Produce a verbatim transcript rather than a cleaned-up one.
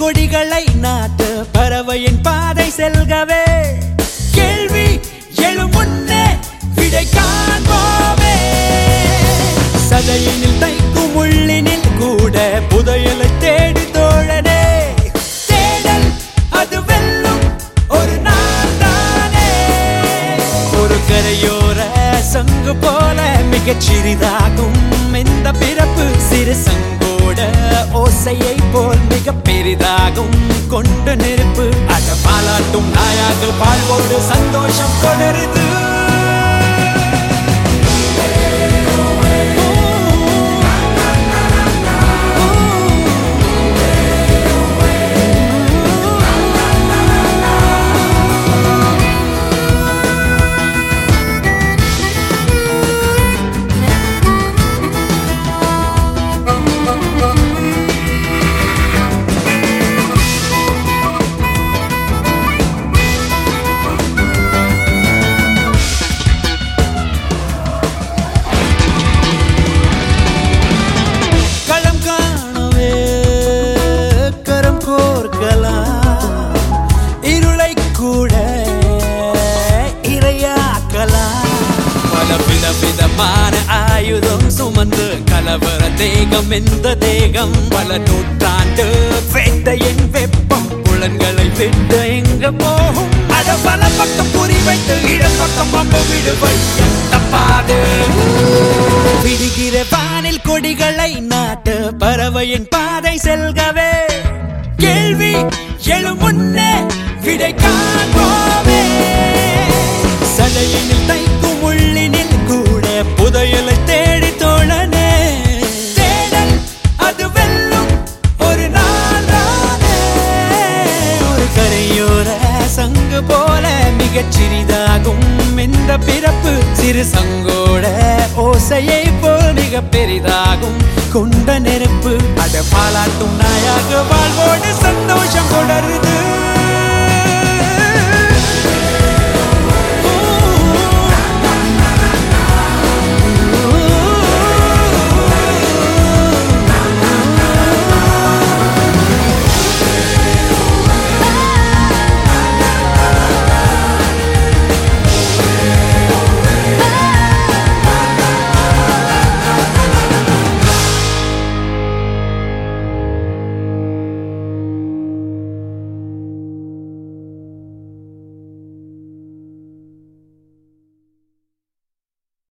கொடிகளை நாட்டு பறவையின் பாதை செல்கவே கேள்வி எழும் முன்னே விடை காண்போமே சதையினில் தைக்கும் உள்ளினில் கூட புதையலை தேடி தோழனே தேடல் அது வெல்லும் ஒரு நாள் தானே ஒரு கரையோர சங்கு போல மிகச் சிறிதாகும் இந்த பிறப்பு சிறு சங்கோட ஓசையை போல் மிக பெரிதாகும் கொண்டு நெருப்பு அட பாலாட்டும் நாயாக வாழ்வோடு சந்தோஷம் தொடருது ஆயுதம் சுமந்து கலவர தேகம் எந்த தேகம் பல நூற்றாண்டு வேட்டையின் வெப்பம் புலன்களை விட்டு எங்க போகும் அட பல பக்கம் குறி வைத்து இடம் பக்கம் பம்ப விடுவை தப்பாது விடுகிற வானில் கொடிகளை நாட்டு பறவையின் பாதை செல்கவே கேள்வி எழும் முன்னே விடை காண்போமே சதையினில் தைக்கும் உள்ளினில் கூட புதையலை தேடி தோழனே தேடல் அது வெல்லும் ஒரு நாளானே ஒரு கரையோர சங்கு போல மிகச் சிறிதாகும் இந்த பிறப்பு சிறு சங்கோட ஓசையை போல் மிக பெரிதாகும் கொண்ட நெருப்பு அட பாலாட்டும் நாயாக வாழ்வோடு சந்தோஷம் கூட